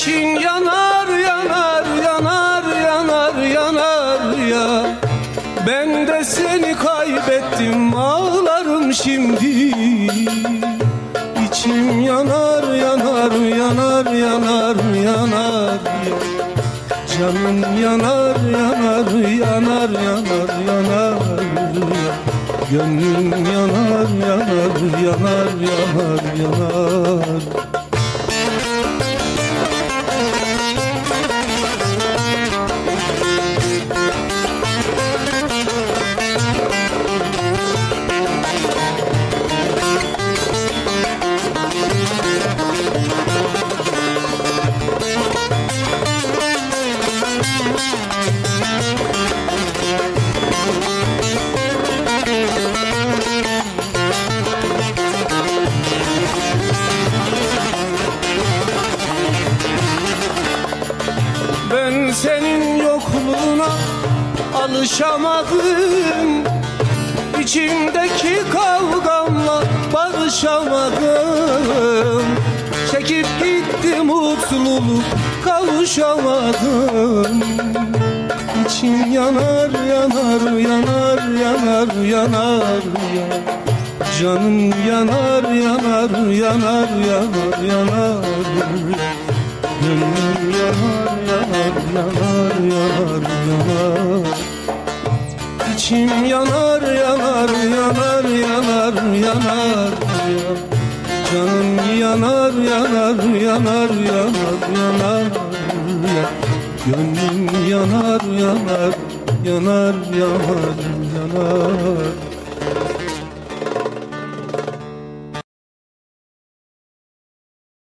İçin yanar yanar yanar yanar yanar ya. Ben de seni kaybettim, ağlarım şimdi. İçim yanar yanar yanar yanar yanar ya. Canım yanar yanar yanar yanar yanar ya. Gönlüm yanar yanar yanar yanar yanar. Ben senin yokluğuna alışamadım. İçimdeki kavgamla barışamadım. Çekip gitti mutluluk, kavuşamadım. İçim yanar yanar yanar yanar yanar ya. Canım yanar yanar yanar yanar yanar. Gönlüm yanar yanar yanar yanar yanar. İçim yanar yanar yanar yanar yanar ya. Canım yanar yanar yanar yanar yanar ya. Gönlüm yanar yanar yanar yanar yanar.